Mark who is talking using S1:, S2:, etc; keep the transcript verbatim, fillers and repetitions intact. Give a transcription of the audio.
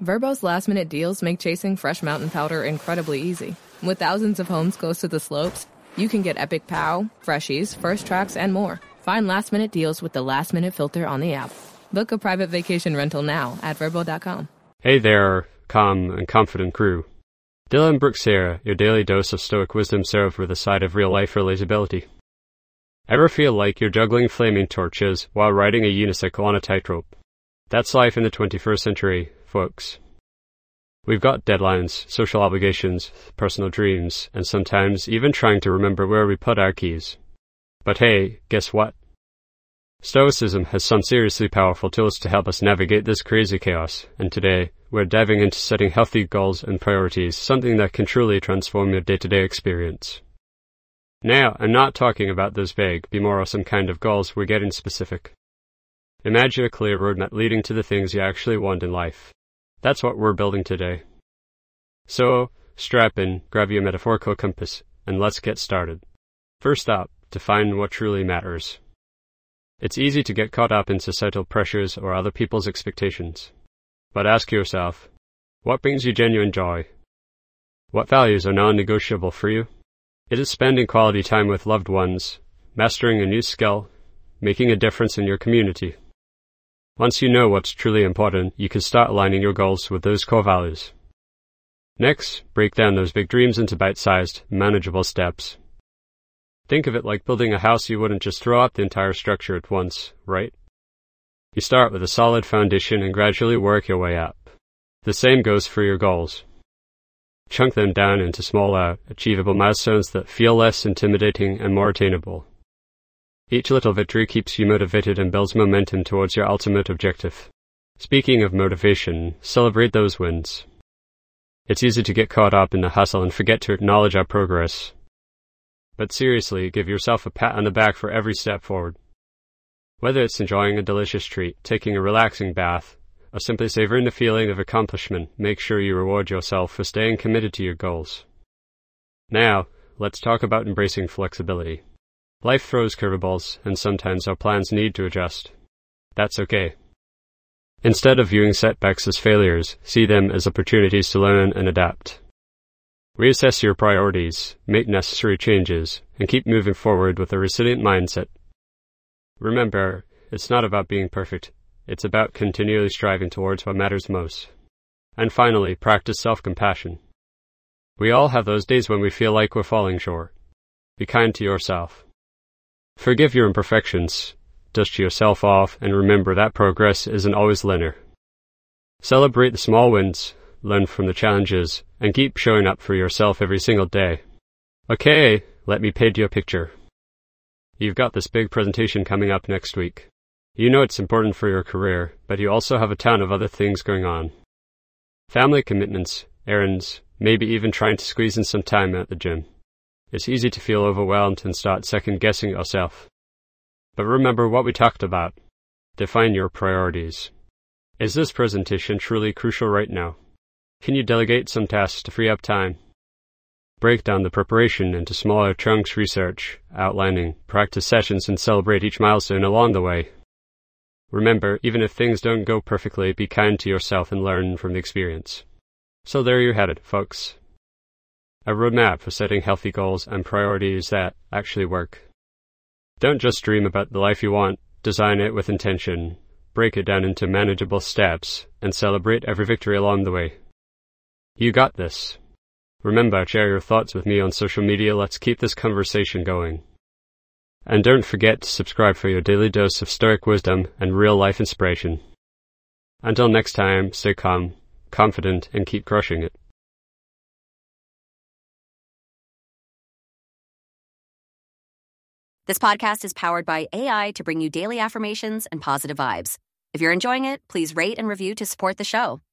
S1: Verbo's last-minute deals make chasing fresh mountain powder incredibly easy. With thousands of homes close to the slopes, you can get Epic Pow, Freshies, First Tracks, and more. Find last-minute deals with the last-minute filter on the app. Book a private vacation rental now at verbo dot com.
S2: Hey there, calm and confident crew. Dylan Brooks here, your daily dose of stoic wisdom served with a side of real-life relatability. Ever feel like you're juggling flaming torches while riding a unicycle on a tightrope? That's life in the twenty-first century, folks. We've got deadlines, social obligations, personal dreams, and sometimes even trying to remember where we put our keys. But hey, guess what? Stoicism has some seriously powerful tools to help us navigate this crazy chaos, and today, we're diving into setting healthy goals and priorities, something that can truly transform your day-to-day experience. Now, I'm not talking about those vague, be more awesome kind of goals, we're getting specific. Imagine a clear roadmap leading to the things you actually want in life. That's what we're building today. So, strap in, grab your metaphorical compass, and let's get started. First up, define what truly matters. It's easy to get caught up in societal pressures or other people's expectations. But ask yourself, what brings you genuine joy? What values are non-negotiable for you? It is spending quality time with loved ones, mastering a new skill, making a difference in your community. Once you know what's truly important, you can start aligning your goals with those core values. Next, break down those big dreams into bite-sized, manageable steps. Think of it like building a house. You wouldn't just throw out the entire structure at once, right? You start with a solid foundation and gradually work your way up. The same goes for your goals. Chunk them down into smaller, achievable milestones that feel less intimidating and more attainable. Each little victory keeps you motivated and builds momentum towards your ultimate objective. Speaking of motivation, celebrate those wins. It's easy to get caught up in the hustle and forget to acknowledge our progress. But seriously, give yourself a pat on the back for every step forward. Whether it's enjoying a delicious treat, taking a relaxing bath, or simply savoring the feeling of accomplishment, make sure you reward yourself for staying committed to your goals. Now, let's talk about embracing flexibility. Life throws curveballs, and sometimes our plans need to adjust. That's okay. Instead of viewing setbacks as failures, see them as opportunities to learn and adapt. Reassess your priorities, make necessary changes, and keep moving forward with a resilient mindset. Remember, it's not about being perfect. It's about continually striving towards what matters most. And finally, practice self-compassion. We all have those days when we feel like we're falling short. Be kind to yourself. Forgive your imperfections, dust yourself off, and remember that progress isn't always linear. Celebrate the small wins, learn from the challenges, and keep showing up for yourself every single day. Okay, let me paint you a picture. You've got this big presentation coming up next week. You know it's important for your career, but you also have a ton of other things going on. Family commitments, errands, maybe even trying to squeeze in some time at the gym. It's easy to feel overwhelmed and start second-guessing yourself. But remember what we talked about. Define your priorities. Is this presentation truly crucial right now? Can you delegate some tasks to free up time? Break down the preparation into smaller chunks, research, outlining, practice sessions, and celebrate each milestone along the way. Remember, even if things don't go perfectly, be kind to yourself and learn from the experience. So there you have it, folks. A roadmap for setting healthy goals and priorities that actually work. Don't just dream about the life you want, design it with intention, break it down into manageable steps, and celebrate every victory along the way. You got this. Remember, share your thoughts with me on social media. Let's keep this conversation going. And don't forget to subscribe for your daily dose of stoic wisdom and real-life inspiration. Until next time, stay calm, confident, and keep crushing it.
S3: This podcast is powered by A I to bring you daily affirmations and positive vibes. If you're enjoying it, please rate and review to support the show.